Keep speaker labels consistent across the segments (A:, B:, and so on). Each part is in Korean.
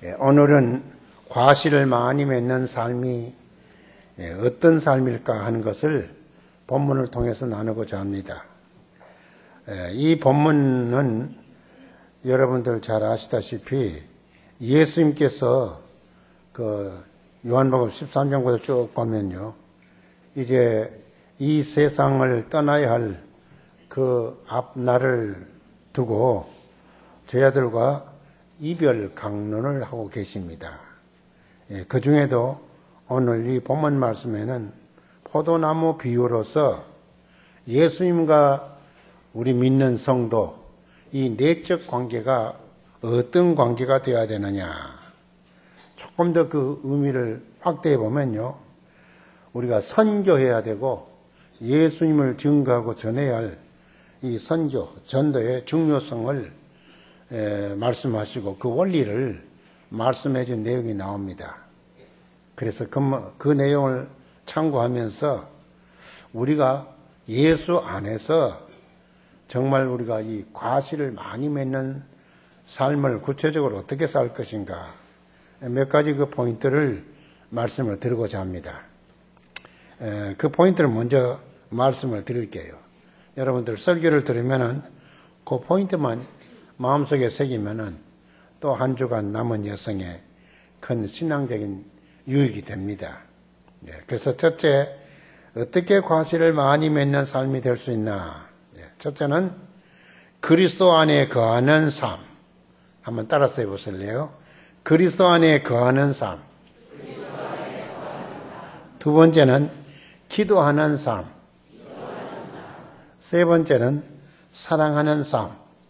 A: 오늘은 과실을 많이 맺는 삶이 어떤 삶일까 하는 것을 본문을 통해서 나누고자 합니다. 이 본문은 여러분들 잘 아시다시피 예수님께서 요한복음 13장부터 쭉 보면요, 이제 이 세상을 떠나야 할 그 앞날을 두고 제자들과 이별 강론을 하고 계십니다. 그 중에도 오늘 이 본문 말씀에는 포도나무 비유로서 예수님과 우리 믿는 성도, 이 내적 관계가 어떤 관계가 되어야 되느냐, 조금 더 그 의미를 확대해 보면요, 우리가 선교해야 되고 예수님을 증거하고 전해야 할 이 선교, 전도의 중요성을 말씀하시고 그 원리를 말씀해 준 내용이 나옵니다. 그래서 그 내용을 참고하면서 우리가 예수 안에서 정말 우리가 이 과실을 많이 맺는 삶을 구체적으로 어떻게 살 것인가, 몇 가지 그 포인트를 말씀을 드리고자 합니다. 그 포인트를 먼저 말씀을 드릴게요. 여러분들 설교를 들으면은 그 포인트만 마음속에 새기면은 또 한 주간 남은 여성의 큰 신앙적인 유익이 됩니다. 그래서 첫째, 어떻게 과실을 많이 맺는 삶이 될 수 있나? 첫째는 그리스도 안에 거하는 삶. 한번 따라서 해보실래요? 그리스도 안에 거하는 삶. 두 번째는 기도하는 삶. 세 번째는 사랑하는 삶.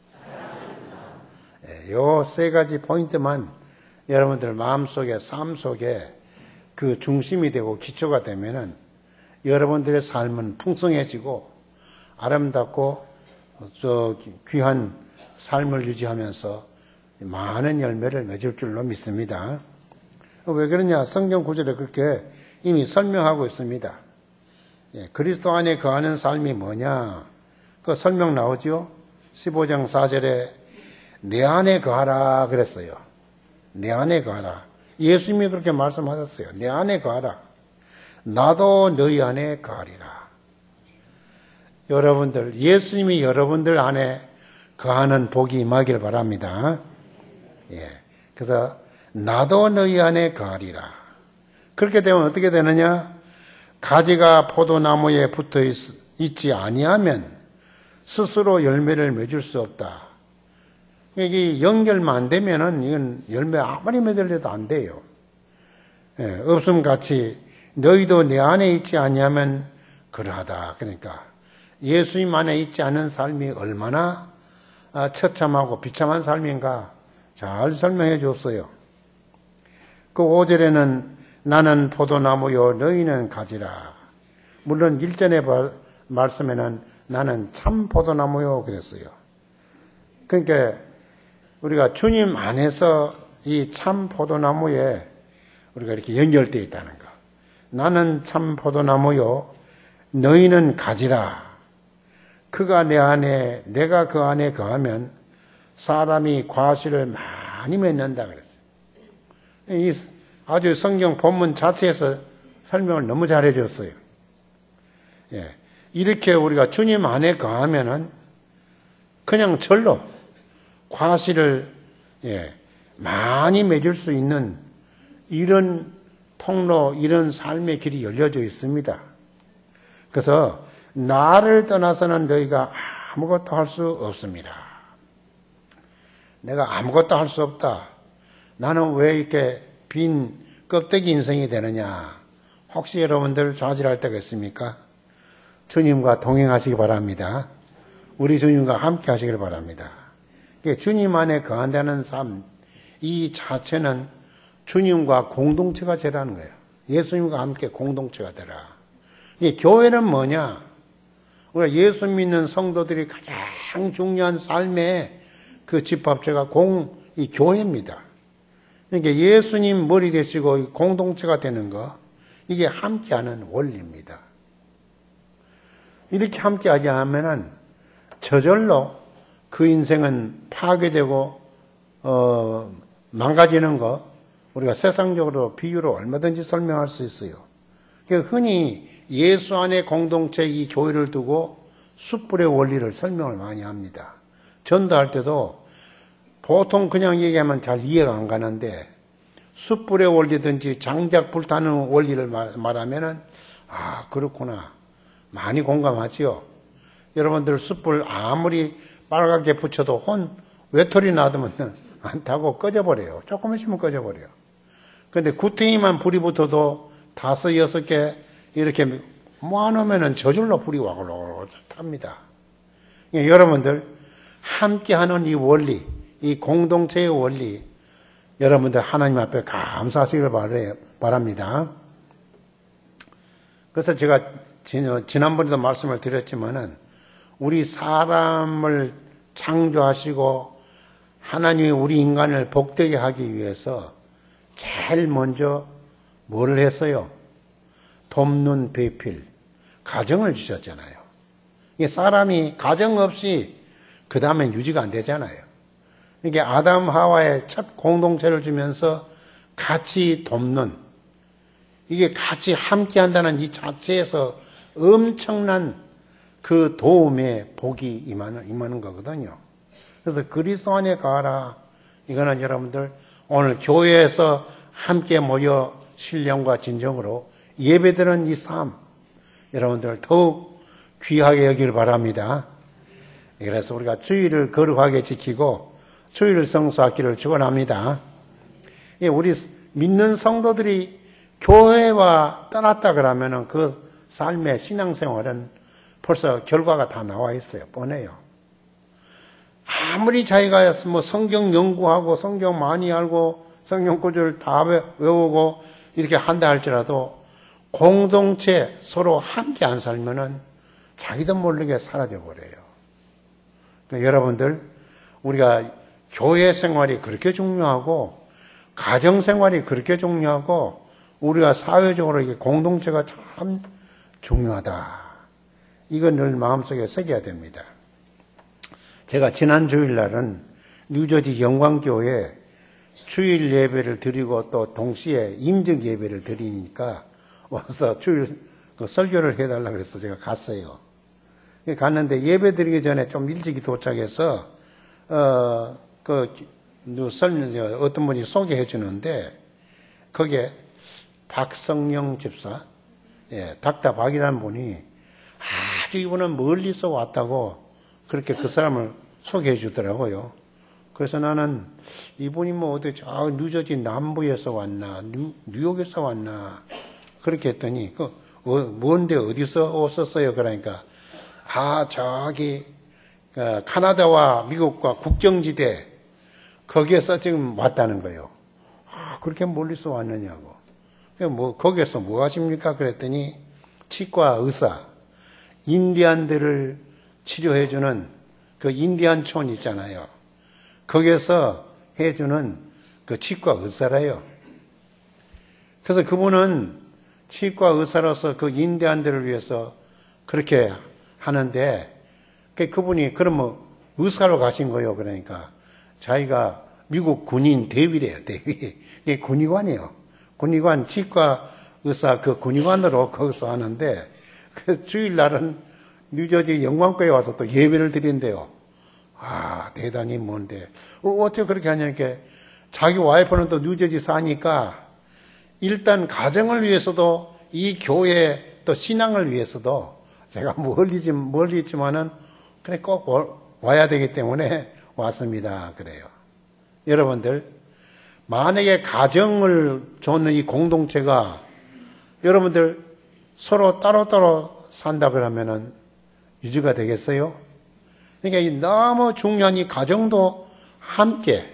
A: 요 세 가지 포인트만 여러분들 마음속에, 삶 속에 그 중심이 되고 기초가 되면은 여러분들의 삶은 풍성해지고 아름답고 귀한 삶을 유지하면서 많은 열매를 맺을 줄로 믿습니다. 왜 그러냐? 성경 구절에 그렇게 이미 설명하고 있습니다. 그리스도 안에 거하는 삶이 뭐냐? 그 설명 나오죠? 15장 4절에 내 안에 거하라 그랬어요. 내 안에 거하라. 예수님이 그렇게 말씀하셨어요. 내 안에 거하라. 나도 너희 안에 거하리라. 여러분들, 예수님이 여러분들 안에 거하는 복이 임하길 바랍니다. 그래서 나도 너희 안에 거하리라. 그렇게 되면 어떻게 되느냐? 가지가 포도나무에 붙어 있지 아니하면 스스로 열매를 맺을 수 없다. 이게 연결만 안 되면은 이건 열매 아무리 맺으려도 안 돼요. 없음 같이 너희도 내 안에 있지 아니하면 그러하다. 그러니까 예수님 안에 있지 않은 삶이 얼마나 처참하고 비참한 삶인가 잘 설명해 줬어요. 그 5절에는 나는 포도나무요 너희는 가지라. 물론 일전의 말씀에는 나는 참 포도나무요 그랬어요. 그러니까 우리가 주님 안에서 이 참 포도나무에 우리가 이렇게 연결되어 있다는 거. 나는 참 포도나무요 너희는 가지라. 그가 내 안에, 내가 그 안에 거하면 사람이 과실을 많이 맺는다 그랬어요. 이 아주 성경 본문 자체에서 설명을 너무 잘해 줬어요. 이렇게 우리가 주님 안에 거하면은 그냥 절로 과실을 많이 맺을 수 있는 이런 통로, 이런 삶의 길이 열려져 있습니다. 그래서 나를 떠나서는 너희가 아무것도 할 수 없습니다. 내가 아무것도 할 수 없다. 나는 왜 이렇게 빈 껍데기 인생이 되느냐? 혹시 여러분들 좌절할 때가 있습니까? 주님과 동행하시기 바랍니다. 우리 주님과 함께 하시길 바랍니다. 주님 안에 거한다는 삶, 이 자체는 주님과 공동체가 되라는 거예요. 예수님과 함께 공동체가 되라. 교회는 뭐냐? 우리가 예수 믿는 성도들이 가장 중요한 삶의 그 집합체가 이 교회입니다. 그러니까 예수님 머리 되시고 공동체가 되는 거, 이게 함께하는 원리입니다. 이렇게 함께하지 않으면은 저절로 그 인생은 파괴되고 망가지는 거 우리가 세상적으로 비유로 얼마든지 설명할 수 있어요. 흔히 예수 안의 공동체 이 교회를 두고 숯불의 원리를 설명을 많이 합니다. 전도할 때도 보통 그냥 얘기하면 잘 이해가 안 가는데 숯불의 원리든지 장작 불타는 원리를 말하면은 그렇구나. 많이 공감하지요. 여러분들 숯불 아무리 빨갛게 붙여도 외톨이 놔두면 안 타고 꺼져버려요. 조금 있으면 꺼져버려요. 근데 구탱이만 불이 붙어도 5, 6개 이렇게 모아놓으면 저절로 불이 와글와글 탑니다. 여러분들 함께하는 이 원리, 이 공동체의 원리, 여러분들 하나님 앞에 감사하시길 바랍니다. 그래서 제가 지난번에도 말씀을 드렸지만은 우리 사람을 창조하시고 하나님이 우리 인간을 복되게 하기 위해서 제일 먼저 뭘 했어요? 돕는 배필, 가정을 주셨잖아요. 사람이 가정 없이 그 다음엔 유지가 안 되잖아요. 이게 아담 하와의 첫 공동체를 주면서 같이 돕는, 이게 같이 함께 한다는 이 자체에서 엄청난 그 도움의 복이 임하는 거거든요. 그래서 그리스도 안에 가라. 이거는 여러분들 오늘 교회에서 함께 모여 신령과 진정으로 예배드리는 이 삶, 여러분들 더욱 귀하게 여기를 바랍니다. 그래서 우리가 주의를 거룩하게 지키고 주의를 성수하기를 축원합니다. 우리 믿는 성도들이 교회와 떠났다 그러면은 그 삶의 신앙생활은 벌써 결과가 다 나와 있어요. 뻔해요. 아무리 자기가 성경 연구하고 성경 많이 알고 성경 구절을 다 외우고 이렇게 한다 할지라도 공동체 서로 함께 안 살면은 자기도 모르게 사라져 버려요. 그러니까 여러분들 우리가 교회 생활이 그렇게 중요하고 가정 생활이 그렇게 중요하고 우리가 사회적으로 이게 공동체가 참 중요하다. 이건 늘 마음속에 새겨야 됩니다. 제가 지난 주일날은 뉴저지 영광교회에 주일 예배를 드리고 또 동시에 임적 예배를 드리니까 와서 주일 설교를 해달라 그래서 제가 갔어요. 갔는데 예배 드리기 전에 좀 일찍이 도착해서 어떤 분이 소개해 주는데 거기에 박성영 집사, 닥터 박이라는 분이 아주 이분은 멀리서 왔다고 그렇게 그 사람을 소개해 주더라고요. 그래서 나는 이분이 어디 뉴저지 남부에서 왔나 뉴욕에서 왔나 그렇게 했더니 뭔데 어디서 오셨어요? 그러니까 저기 카나다와 미국과 국경지대 거기에서 지금 왔다는 거예요. 그렇게 멀리서 왔느냐고. 거기에서 뭐 하십니까? 그랬더니 치과 의사, 인디안들을 치료해주는 그 인디안촌 있잖아요. 거기에서 해주는 그 치과 의사래요. 그래서 그분은 치과 의사로서 그 인디안들을 위해서 그렇게 하는데 그분이 그러면 의사로 가신 거예요. 그러니까 자기가 미국 군인 대위래요. 대위. 이게 군의관이에요. 군의관 치과 의사 그 군의관으로 거기서 하는데 그 주일날은 뉴저지 영광교회 와서 또 예배를 드린대요. 대단히 뭔데. 어떻게 그렇게 하냐니까 자기 와이프는 또 뉴저지 사니까 일단 가정을 위해서도 이 교회 또 신앙을 위해서도 제가 멀리 있지만은 그래 꼭 와야 되기 때문에 왔습니다. 그래요. 여러분들 만약에 가정을 줬는 이 공동체가 여러분들 서로 따로따로 산다 그러면은 유지가 되겠어요? 그러니까 너무 중요한 이 가정도 함께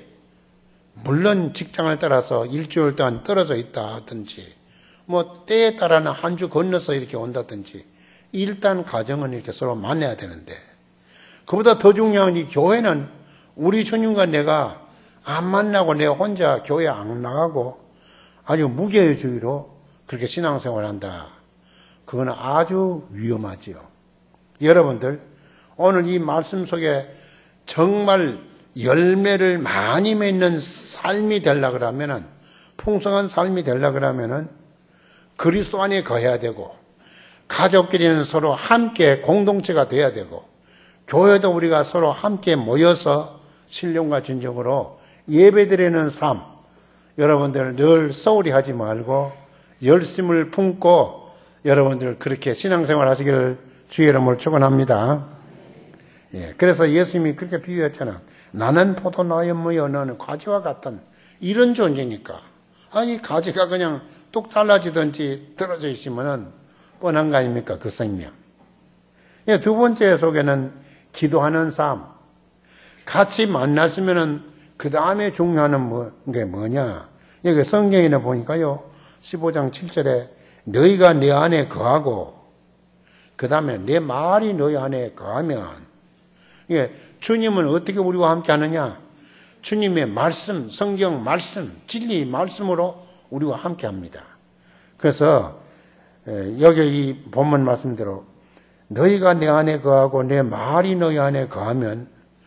A: 물론 직장을 따라서 일주일 동안 떨어져 있다 하든지 때에 따라는 한 주 건너서 이렇게 온다든지 일단 가정은 이렇게 서로 만나야 되는데 그보다 더 중요한 이 교회는 우리 주님과 내가 안 만나고 내가 혼자 교회 안 나가고 아주 무교회주의로 그렇게 신앙생활을 한다. 그거는 아주 위험하지요. 여러분들 오늘 이 말씀 속에 정말 열매를 많이 맺는 삶이 되려고 그러면은, 풍성한 삶이 되려고 그러면은 그리스도 안에 거해야 되고, 가족끼리는 서로 함께 공동체가 돼야 되고, 교회도 우리가 서로 함께 모여서 신령과 진정으로 예배드리는 삶, 여러분들 늘 소홀히 하지 말고 열심을 품고 여러분들 그렇게 신앙생활 하시기를 주의 이름으로 축원합니다. 예, 그래서 예수님이 그렇게 비유했잖아. 나는 포도나무에 모여 너는 가지와 같은 이런 존재니까. 아니 가지가 그냥 뚝 잘라지든지 떨어져 있으면은 뻔한 거 아닙니까? 그 생명. 예, 두 번째 속에는 기도하는 삶. 같이 만났으면은 그 다음에 중요한 게 뭐냐? 여기 성경에 보니까요, 15장 7절에 너희가 내 안에 거하고, 그 다음에 내 말이 너희 안에 거하면, 예, 주님은 어떻게 우리와 함께 하느냐? 주님의 말씀, 성경 말씀, 진리 말씀으로 우리와 함께 합니다. 그래서, 여기 이 본문 말씀대로, 너희가 내 안에 거하고 내 말이 너희 안에 거하면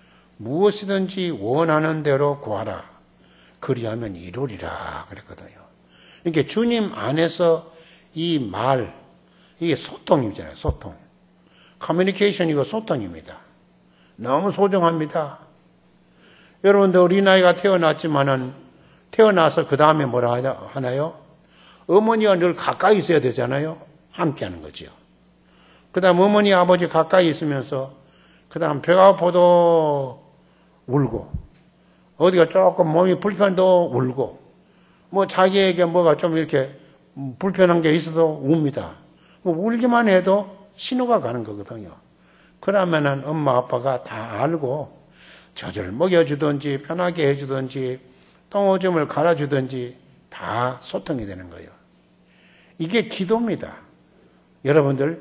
A: 무엇이든지 원하는 대로 구하라. 그리하면 이루리라. 그랬거든요. 그러니까 주님 안에서 이 말, 이게 소통이잖아요. 소통. 커뮤니케이션이고 소통입니다. 너무 소중합니다. 여러분들 어린아이가 태어났지만은 태어나서 그 다음에 뭐라 하나요? 어머니와 늘 가까이 있어야 되잖아요. 함께 하는 거죠. 그 다음 어머니 아버지 가까이 있으면서 그 다음 배가 아파도 울고 어디가 조금 몸이 불편도 울고 뭐 자기에게 뭐가 좀 이렇게 불편한 게 있어도 웁니다. 뭐 울기만 해도 신호가 가는 거거든요. 그러면은 엄마 아빠가 다 알고 젖을 먹여주든지 편하게 해주든지 똥오줌을 갈아주든지 다 소통이 되는 거예요. 이게 기도입니다. 여러분들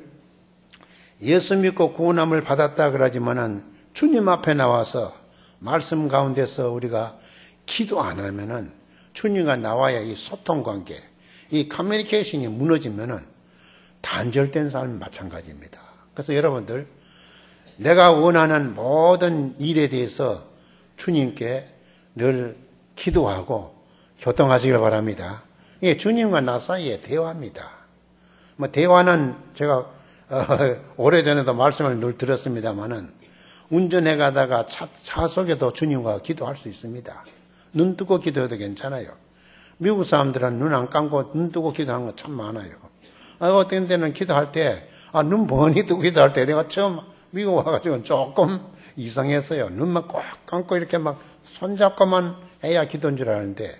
A: 예수 믿고 구원함을 받았다 그러지만은 주님 앞에 나와서 말씀 가운데서 우리가 기도 안 하면은 주님과 나와야 이 소통 관계, 이 커뮤니케이션이 무너지면은 단절된 삶이 마찬가지입니다. 그래서 여러분들 내가 원하는 모든 일에 대해서 주님께 늘 기도하고 교통하시길 바랍니다. 이게 주님과 나 사이의 대화입니다. 뭐 대화는 제가 오래전에도 말씀을 늘 들었습니다마는 운전해 가다가 차 속에도 주님과 기도할 수 있습니다. 눈 뜨고 기도해도 괜찮아요. 미국 사람들은 눈 안 감고 눈 뜨고 기도하는 거 참 많아요. 어떤 때는 기도할 때, 눈 번히 뜨고 기도할 때 내가 처음 미국 와가지고 조금 이상했어요. 눈만 꼭 감고 이렇게 막 손잡고만 해야 기도인 줄 아는데,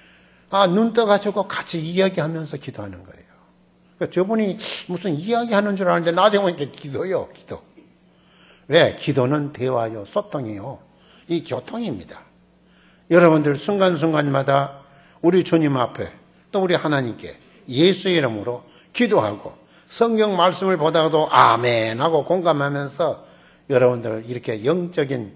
A: 눈 떠가지고 같이 이야기하면서 기도하는 거예요. 그러니까 저분이 무슨 이야기하는 줄 아는데 나중에 보니까 기도요, 기도. 왜? 기도는 대화요, 소통이요. 이 교통입니다. 여러분들 순간순간마다 우리 주님 앞에 또 우리 하나님께 예수의 이름으로 기도하고 성경 말씀을 보다가도 아멘 하고 공감하면서 여러분들 이렇게 영적인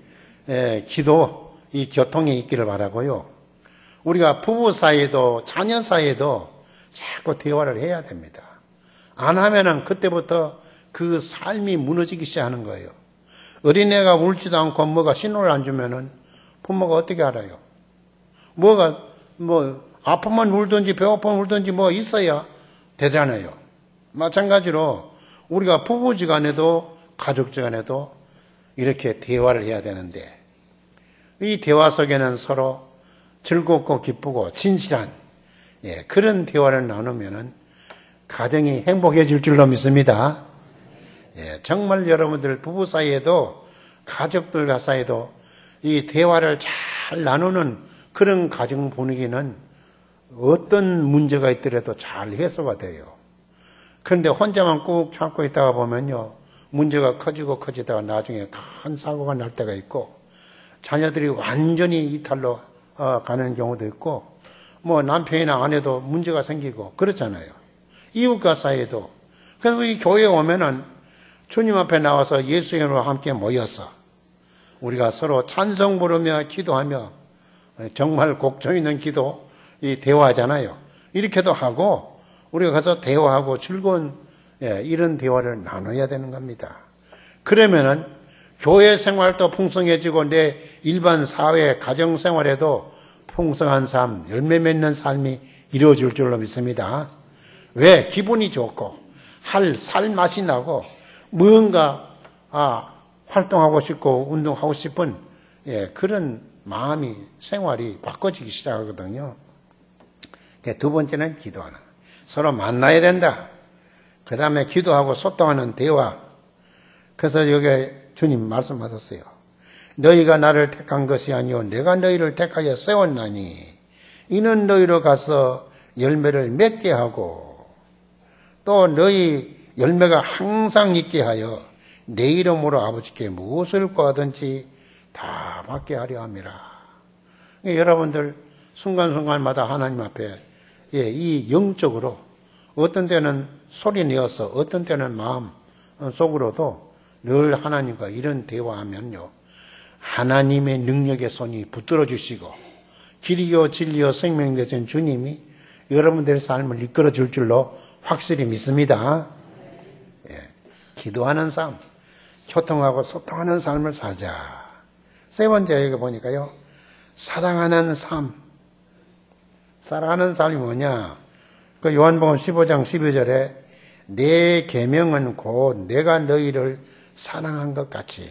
A: 기도, 이 교통이 있기를 바라고요. 우리가 부부 사이에도 자녀 사이에도 자꾸 대화를 해야 됩니다. 안 하면은 그때부터 그 삶이 무너지기 시작하는 거예요. 어린애가 울지도 않고 뭐가 신호를 안 주면은 부모가 어떻게 알아요? 아프면 울든지 배고프면 울든지 뭐 있어야 되잖아요. 마찬가지로 우리가 부부지간에도 가족지간에도 이렇게 대화를 해야 되는데 이 대화 속에는 서로 즐겁고 기쁘고 진실한 그런 대화를 나누면은 가정이 행복해질 줄로 믿습니다. 정말 여러분들 부부 사이에도 가족들 사이에도 이 대화를 잘 나누는 그런 가정 분위기는 어떤 문제가 있더라도 잘 해소가 돼요. 그런데 혼자만 꾹 참고 있다가 보면요, 문제가 커지다가 나중에 큰 사고가 날 때가 있고 자녀들이 완전히 이탈로 가는 경우도 있고 뭐 남편이나 아내도 문제가 생기고 그렇잖아요. 이웃과 사이에도. 그래서 이 교회에 오면은 주님 앞에 나와서 예수의 이름으로 함께 모여서 우리가 서로 찬송 부르며 기도하며 정말 곡조 있는 기도, 이 대화잖아요. 이렇게도 하고 우리가 가서 대화하고 즐거운 이런 대화를 나눠야 되는 겁니다. 그러면은 교회 생활도 풍성해지고 내 일반 사회 가정 생활에도 풍성한 삶, 열매 맺는 삶이 이루어질 줄로 믿습니다. 왜? 기분이 좋고 살 맛이 나고 뭔가 활동하고 싶고 운동하고 싶은 그런 마음이 생활이 바꿔지기 시작하거든요. 두 번째는 기도하는. 서로 만나야 된다. 그 다음에 기도하고 소통하는 대화. 그래서 여기 주님 말씀하셨어요. 너희가 나를 택한 것이 아니오 내가 너희를 택하여 세웠나니 이는 너희로 가서 열매를 맺게 하고 또 너희 열매가 항상 있게 하여 내 이름으로 아버지께 무엇을 구하든지 다 받게 하려 함이라. 여러분들 순간순간마다 하나님 앞에 이 영적으로 어떤 때는 소리 내어서 어떤 때는 마음 속으로도 늘 하나님과 이런 대화하면요. 하나님의 능력의 손이 붙들어 주시고 길이요 진리요 생명 되신 주님이 여러분들의 삶을 이끌어 줄 줄로 확실히 믿습니다. 기도하는 삶, 교통하고 소통하는 삶을 살자. 세 번째 여기 보니까요. 사랑하는 삶. 사랑하는 삶이 뭐냐? 그 요한복음 15장 12절에 내 계명은 곧 내가 너희를 사랑한 것 같이.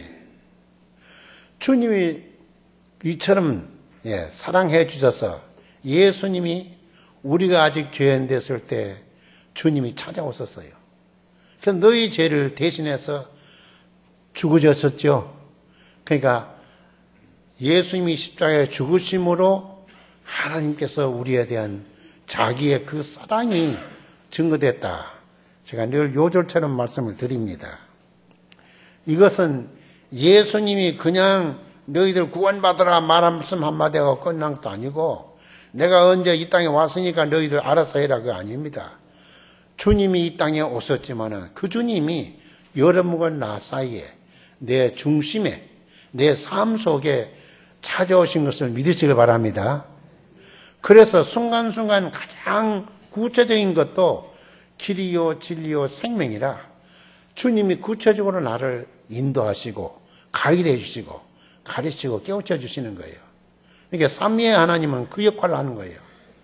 A: 주님이 이처럼 사랑해 주셔서 예수님이 우리가 아직 죄인 됐을 때 주님이 찾아오셨어요. 그래서 너희 죄를 대신해서 죽으셨죠. 그러니까 예수님이 십자가에 죽으심으로 하나님께서 우리에 대한 자기의 그 사랑이 증거됐다. 제가 늘 요절처럼 말씀을 드립니다. 이것은 예수님이 그냥 너희들 구원받으라 말씀 한마디 하고 끝난 것도 아니고 내가 언제 이 땅에 왔으니까 너희들 알아서 해라 그거 아닙니다. 주님이 이 땅에 오셨지만은 그 주님이 여러분과 나 사이에 내 중심에 내 삶 속에 찾아오신 것을 믿으시길 바랍니다. 그래서 순간순간 가장 구체적인 것도 길이요 진리요 생명이라 주님이 구체적으로 나를 인도하시고 가이드해 주시고 가르치고 깨우쳐 주시는 거예요. 그러니까 삼위의 하나님은 그 역할을 하는 거예요.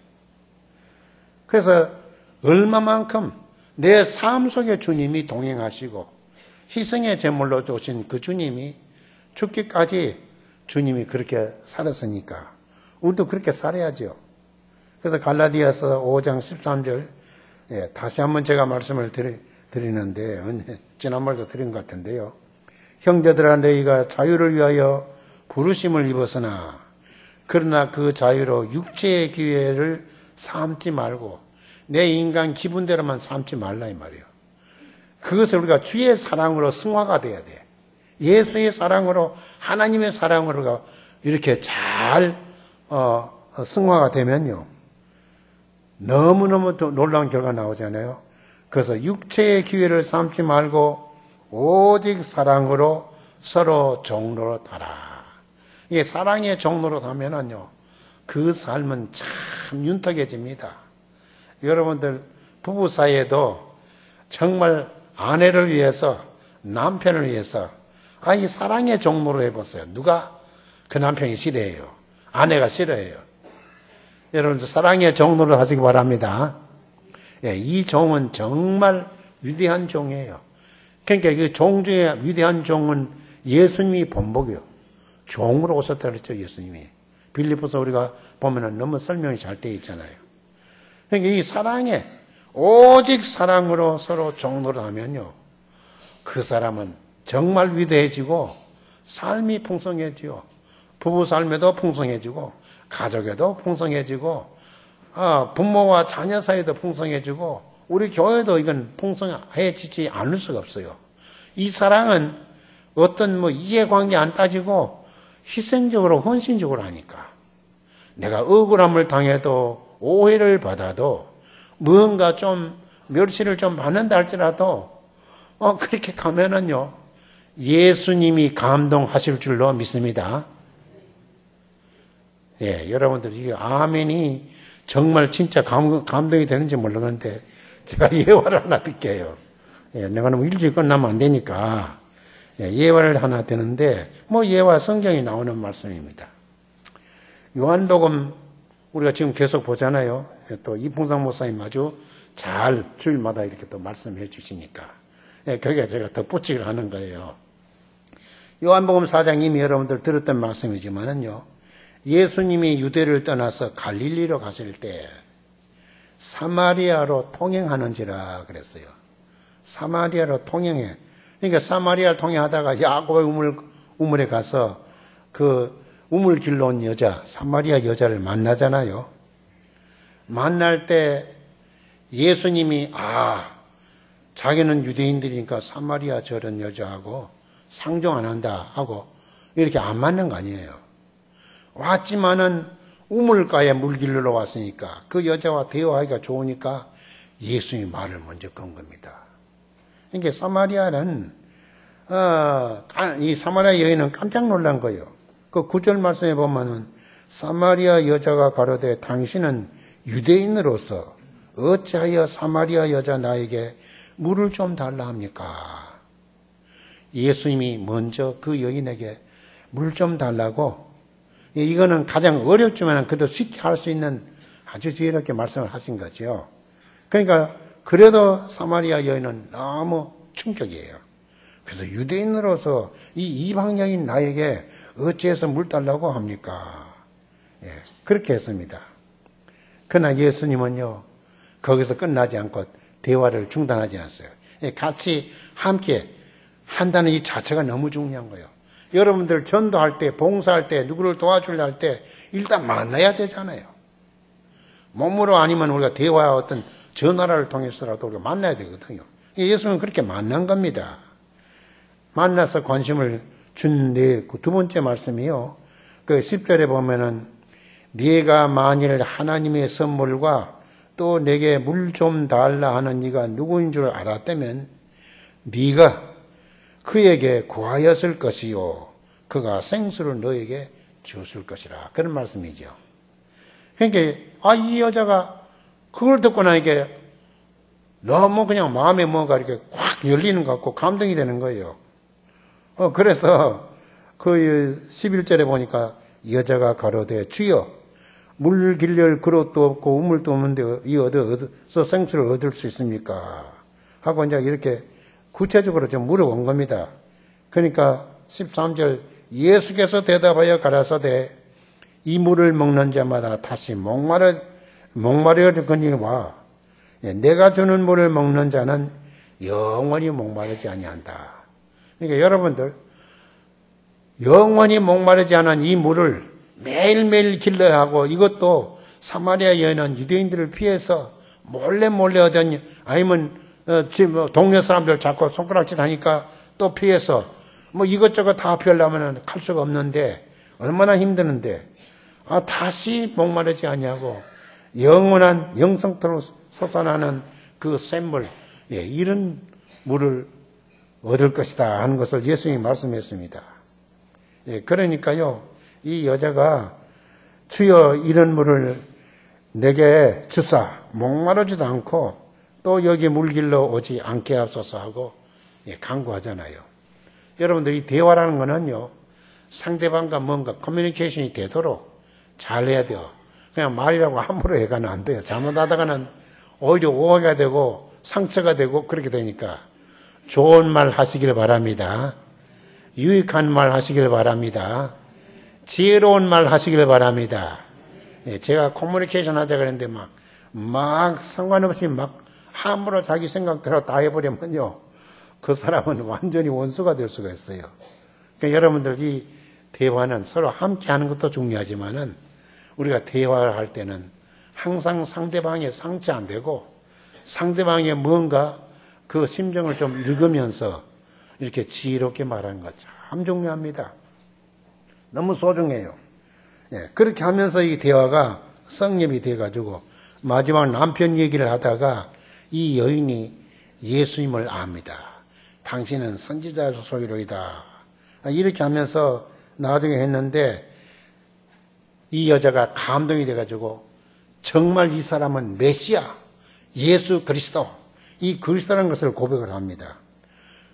A: 그래서 얼마만큼 내 삶 속에 주님이 동행하시고 희생의 제물로 주신 그 주님이 죽기까지 주님이 그렇게 살았으니까 우리도 그렇게 살아야죠. 그래서 갈라디아서 5장 13절 다시 한번 제가 말씀을 드리는데 지난번에도 드린 것 같은데요. 형제들아 너희가 자유를 위하여 부르심을 입었으나 그러나 그 자유로 육체의 기회를 삼지 말고 내 인간 기분대로만 삼지 말라 이 말이에요. 그것을 우리가 주의 사랑으로 승화가 돼야 돼. 예수의 사랑으로 하나님의 사랑으로 이렇게 잘 승화가 되면요. 너무너무 놀라운 결과가 나오잖아요. 그래서 육체의 기회를 삼지 말고 오직 사랑으로 서로 종로로 타라. 이게 사랑의 종로로 타면은요. 그 삶은 참 윤택해집니다. 여러분들 부부 사이에도 정말 아내를 위해서 남편을 위해서 이 사랑의 종로로 해보세요. 누가 그 남편이 싫어해요. 아내가 싫어해요. 여러분들 사랑의 종로를 하시기 바랍니다. 이 종은 정말 위대한 종이에요. 그러니까 그 종 중에 위대한 종은 예수님이 본복이요. 종으로 오셨다 그랬죠, 예수님이. 빌립보서 우리가 보면은 너무 설명이 잘 되어 있잖아요. 그러니까 이 사랑에 오직 사랑으로 서로 종로를 하면요. 그 사람은 정말 위대해지고 삶이 풍성해지고 부부 삶에도 풍성해지고 가족에도 풍성해지고 부모와 자녀 사이도 풍성해지고 우리 교회도 이건 풍성해지지 않을 수가 없어요. 이 사랑은 어떤 이해관계 안 따지고 희생적으로 헌신적으로 하니까 내가 억울함을 당해도 오해를 받아도 뭔가 좀 멸시를 좀 받는다 할지라도 그렇게 가면은요 예수님이 감동하실 줄로 믿습니다. 여러분들 이게 아멘이 정말 진짜 감동이 되는지 모르는데 제가 예화를 하나 듣게요. 내가 너무 일찍 끝나면 안 되니까 예화를 하나 드는데 예화 성경이 나오는 말씀입니다. 요한복음 우리가 지금 계속 보잖아요. 또 이풍상 목사님 아주 잘 주일마다 이렇게 또 말씀해 주시니까 거기에 제가 덧붙이기를 하는 거예요. 요한복음 4장 이미 여러분들 들었던 말씀이지만은요, 예수님이 유대를 떠나서 갈릴리로 가실 때 사마리아로 통행하는지라 그랬어요. 사마리아로 통행해. 그러니까 사마리아를 통행하다가 야곱의 우물에 가서 그 우물길로 온 여자, 사마리아 여자를 만나잖아요. 만날 때 예수님이 자기는 유대인들이니까 사마리아 저런 여자하고 상종 안 한다 하고 이렇게 안 맞는 거 아니에요. 왔지만은 우물가에 물길로 왔으니까 그 여자와 대화하기가 좋으니까 예수님이 말을 먼저 건 겁니다. 그러니까 사마리아는 이 사마리아 여인은 깜짝 놀란 거예요. 그 9절 말씀에 보면은 사마리아 여자가 가로되 당신은 유대인으로서 어찌하여 사마리아 여자 나에게 물을 좀 달라 합니까? 예수님이 먼저 그 여인에게 물 좀 달라고, 이거는 가장 어렵지만 그래도 쉽게 할 수 있는 아주 지혜롭게 말씀을 하신 거죠. 그러니까 그래도 사마리아 여인은 너무 충격이에요. 그래서 유대인으로서 이 이방인인 나에게 어찌해서 물 달라고 합니까? 그렇게 했습니다. 그러나 예수님은요, 거기서 끝나지 않고 대화를 중단하지 않았어요. 같이 함께 한다는 이 자체가 너무 중요한 거예요. 여러분들 전도할 때, 봉사할 때, 누구를 도와주려 할 때 일단 만나야 되잖아요. 몸으로 아니면 우리가 대화 어떤 전화를 통해서라도 우리가 만나야 되거든요. 예수님은 그렇게 만난 겁니다. 만나서 관심을 준 두 번째 말씀이요. 그 10절에 보면은 네가 만일 하나님의 선물과 또 내게 물 좀 달라 하는 네가 누구인 줄 알았다면 네가 그에게 구하였을 것이요 그가 생수를 너에게 주었을 것이라. 그런 말씀이죠. 그러니까 이 여자가 그걸 듣고 나니까 너무 그냥 마음에 뭔가 이렇게 확 열리는 것 같고 감동이 되는 거예요. 그래서 그 11절에 보니까 여자가 가로되 주여 물 길릴 그릇도 없고 우물도 없는데 이 어디서 생수를 얻을 수 있습니까? 하고 이제 이렇게 구체적으로 좀 물어본 겁니다. 그러니까 13절 예수께서 대답하여 가라사대 이 물을 먹는 자마다 다시 목마르거니 와 내가 주는 물을 먹는 자는 영원히 목마르지 아니한다. 그러니까 여러분들 영원히 목마르지 않은 이 물을 매일매일 길러야 하고 이것도 사마리아 여인은 유대인들을 피해서 몰래 하더니 아니면 동네 사람들 자꾸 손가락질 하니까 또 피해서 이것저것 다 피하려면 갈 수가 없는데 얼마나 힘드는데 다시 목마르지 아니하고 영원한 영성토록 솟아나는 그 샘물 이런 물을 얻을 것이다 하는 것을 예수님이 말씀했습니다. 그러니까요 이 여자가 주여 이런 물을 내게 주사 목마르지도 않고 또 여기 물길로 오지 않게 하소서 하고 간구하잖아요. 여러분들 이 대화라는 거는요 상대방과 뭔가 커뮤니케이션이 되도록 잘 해야 돼요. 그냥 말이라고 함부로 해가는 안 돼요. 잘못하다가는 오히려 오해가 되고 상처가 되고 그렇게 되니까 좋은 말 하시길 바랍니다. 유익한 말 하시길 바랍니다. 지혜로운 말 하시길 바랍니다. 제가 커뮤니케이션 하자 그랬는데 막 상관없이 막 함부로 자기 생각대로 다 해버리면요 그 사람은 완전히 원수가 될 수가 있어요. 그러니까 여러분들 이 대화는 서로 함께 하는 것도 중요하지만은 우리가 대화를 할 때는 항상 상대방의 상처 안 되고 상대방의 뭔가 그 심정을 좀 읽으면서 이렇게 지혜롭게 말하는 것 참 중요합니다. 너무 소중해요. 그렇게 하면서 이 대화가 성립이 돼가지고 마지막 남편 얘기를 하다가 이 여인이 예수님을 압니다. 당신은 선지자 소이로이다. 이렇게 하면서 나중에 했는데 이 여자가 감동이 돼가지고 정말 이 사람은 메시아, 예수 그리스도, 이 그리스도라는 것을 고백을 합니다.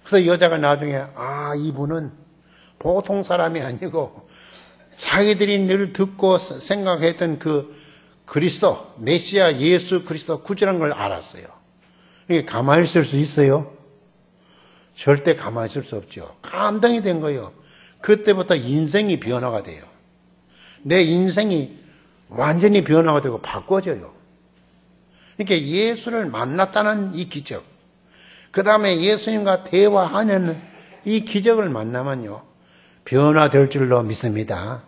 A: 그래서 여자가 나중에 이분은 보통 사람이 아니고 자기들이 늘 듣고 생각했던 그 그리스도, 메시아 예수 그리스도 구주라는 걸 알았어요. 이게 가만히 있을 수 있어요? 절대 가만히 있을 수 없죠. 감동이 된 거예요. 그때부터 인생이 변화가 돼요. 내 인생이 완전히 변화가 되고 바꿔져요. 이렇게 예수를 만났다는 이 기적, 그 다음에 예수님과 대화하는 이 기적을 만나면요, 변화될 줄로 믿습니다.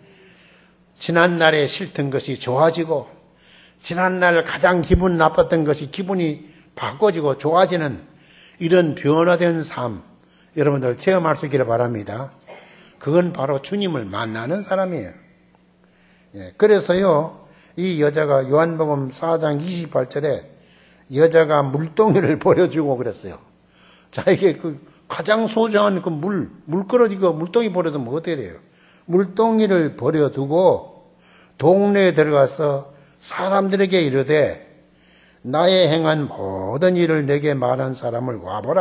A: 지난날에 싫던 것이 좋아지고, 지난날 가장 기분 나빴던 것이 기분이 바꿔지고 좋아지는 이런 변화된 삶, 여러분들 체험할 수 있기를 바랍니다. 그건 바로 주님을 만나는 사람이에요. 그래서요, 이 여자가 요한복음 4장 28절에 여자가 물동이를 버려주고 그랬어요. 자기게 그 가장 소중한 그 물그릇이고 물동이 버려두면 어떻게 돼요? 물동이를 버려두고 동네에 들어가서 사람들에게 이르되 나의 행한 모든 일을 내게 말한 사람을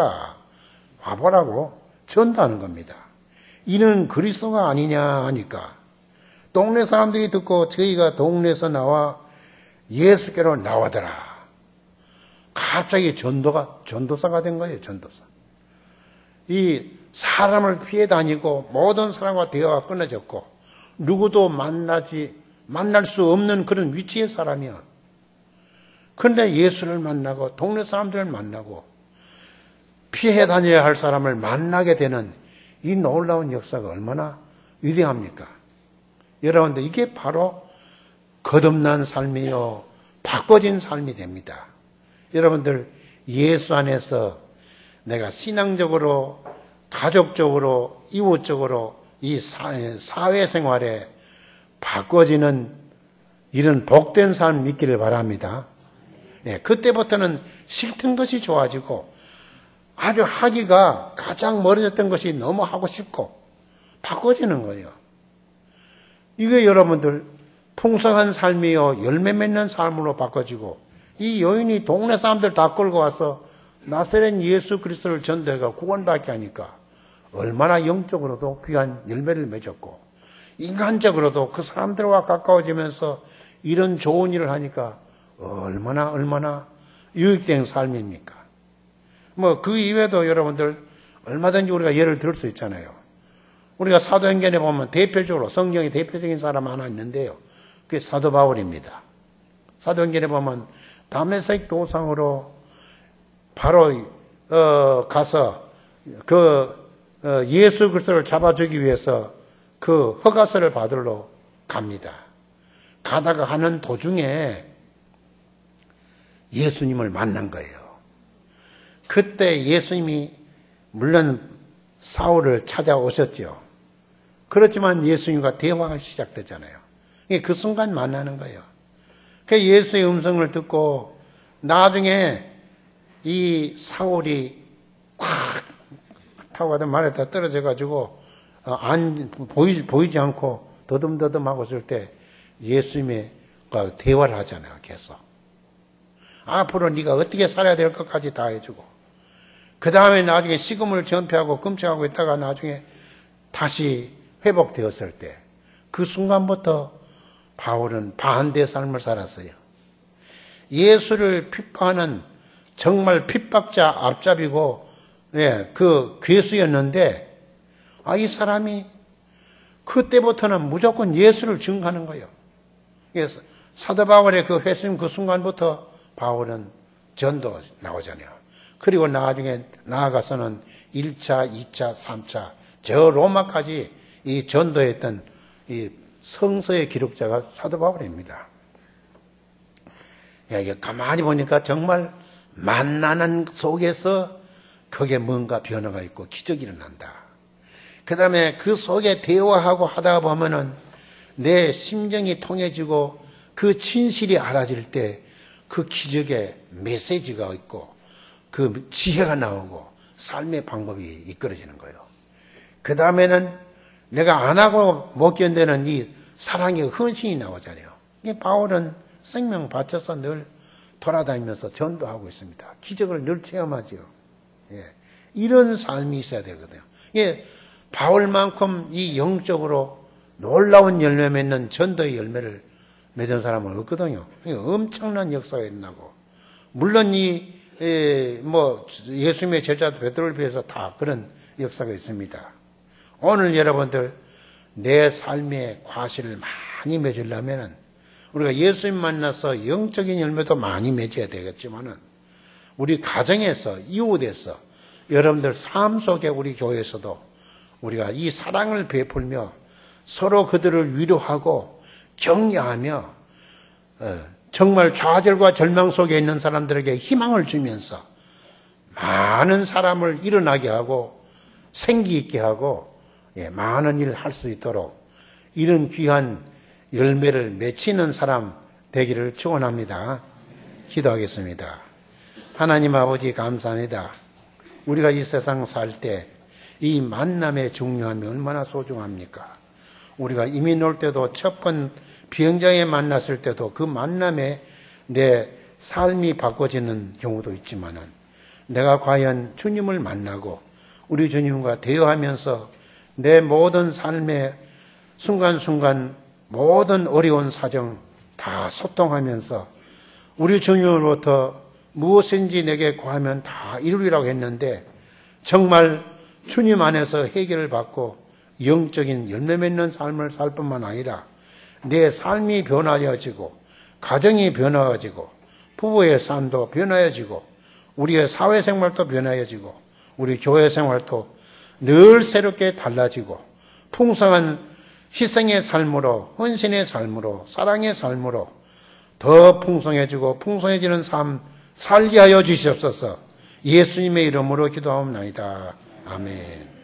A: 와보라고 전도하는 겁니다. 이는 그리스도가 아니냐 하니까 동네 사람들이 듣고 저희가 동네에서 나와 예수께로 나오더라. 갑자기 전도사가 된 거예요, 전도사. 이 사람을 피해 다니고 모든 사람과 대화가 끊어졌고 누구도 만날 수 없는 그런 위치의 사람이야. 그런데 예수를 만나고 동네 사람들을 만나고 피해 다녀야 할 사람을 만나게 되는 이 놀라운 역사가 얼마나 위대합니까? 여러분들 이게 바로 거듭난 삶이요, 바꿔진 삶이 됩니다. 여러분들 예수 안에서 내가 신앙적으로, 가족적으로, 이웃적으로 이 사회생활에 바꿔지는 이런 복된 삶 믿기를 바랍니다. 그때부터는 싫던 것이 좋아지고 아주 하기가 가장 멀어졌던 것이 너무 하고 싶고 바꿔지는 거예요. 이게 여러분들 풍성한 삶이요, 열매 맺는 삶으로 바꿔지고 이 여인이 동네 사람들 다 끌고 와서 나사렛 예수 그리스도를 전도해가 구원받게 하니까 얼마나 영적으로도 귀한 열매를 맺었고 인간적으로도 그 사람들과 가까워지면서 이런 좋은 일을 하니까 얼마나 유익된 삶입니까? 그 이외에도 여러분들 얼마든지 우리가 예를 들 수 있잖아요. 우리가 사도행전에 보면 대표적으로 성경의 대표적인 사람 하나 있는데요. 그게 사도 바울입니다. 사도행전에 보면 다메섹 도상으로 바로 가서 예수 그리스도를 잡아주기 위해서 그 허가서를 받으러 갑니다. 가다가 하는 도중에 예수님을 만난 거예요. 그때 예수님이 물론 사울을 찾아오셨죠. 그렇지만 예수님과 대화가 시작됐잖아요. 그 순간 만나는 거예요. 그 예수의 음성을 듣고 나중에 이 사울이 확 타고 가던 말에다 떨어져 가지고 보이지 않고 더듬더듬하고 있을 때 예수님과 대화를 하잖아요. 계속. 앞으로 네가 어떻게 살아야 될 것까지 다 해주고 그 다음에 나중에 식음을 전폐하고 금식하고 있다가 나중에 다시 회복되었을 때 그 순간부터 바울은 반대 삶을 살았어요. 예수를 핍박하는 정말 핍박자 앞잡이고 그 괴수였는데 이 사람이 그때부터는 무조건 예수를 증거하는 거예요. 그래서 사도 바울의 그 회심 그 순간부터 바울은 전도 나오잖아요. 그리고 나중에 나아가서는 1차, 2차, 3차 저 로마까지 이 전도했던 이 성서의 기록자가 사도 바울입니다. 이게 가만히 보니까 정말 만나는 속에서 거기에 뭔가 변화가 있고 기적이 일어난다. 그 다음에 그 속에 대화하고 하다 보면은 내 심정이 통해지고 그 진실이 알아질 때 그 기적의 메시지가 있고 그 지혜가 나오고 삶의 방법이 이끌어지는 거예요. 그 다음에는 내가 안 하고 못 견디는 이 사랑의 헌신이 나오잖아요. 바울은 생명 바쳐서 늘 돌아다니면서 전도하고 있습니다. 기적을 늘 체험하죠. 이런 삶이 있어야 되거든요. 이게 바울만큼 이 영적으로 놀라운 열매 맺는 전도의 열매를 맺은 사람은 없거든요. 엄청난 역사가 일어나고, 물론 예수님의 제자 베드로를 비해서 다 그런 역사가 있습니다. 오늘 여러분들 내 삶의 과실을 많이 맺으려면은 우리가 예수님 만나서 영적인 열매도 많이 맺어야 되겠지만은 우리 가정에서, 이웃에서, 여러분들 삶 속에 우리 교회에서도 우리가 이 사랑을 베풀며 서로 그들을 위로하고 격려하며 정말 좌절과 절망 속에 있는 사람들에게 희망을 주면서 많은 사람을 일어나게 하고 생기 있게 하고 많은 일을 할 수 있도록 이런 귀한 열매를 맺히는 사람 되기를 축원합니다. 기도하겠습니다. 하나님 아버지 감사합니다. 우리가 이 세상 살 때 이 만남의 중요함이 얼마나 소중합니까? 우리가 이민 올 때도 첫 번 비행장에 만났을 때도 그 만남에 내 삶이 바꿔지는 경우도 있지만은 내가 과연 주님을 만나고 우리 주님과 대화하면서 내 모든 삶의 순간순간 모든 어려운 사정 다 소통하면서 우리 주님으로부터 무엇인지 내게 구하면 다 이루리라고 했는데 정말 주님 안에서 해결을 받고 영적인 열매 맺는 삶을 살 뿐만 아니라 내 삶이 변화해지고 가정이 변화해지고 부부의 삶도 변화해지고 우리의 사회생활도 변화해지고 우리 교회 생활도 늘 새롭게 달라지고 풍성한 희생의 삶으로 헌신의 삶으로 사랑의 삶으로 더 풍성해지고 풍성해지는 삶 살게 하여 주시옵소서. 예수님의 이름으로 기도하옵나이다. 아멘.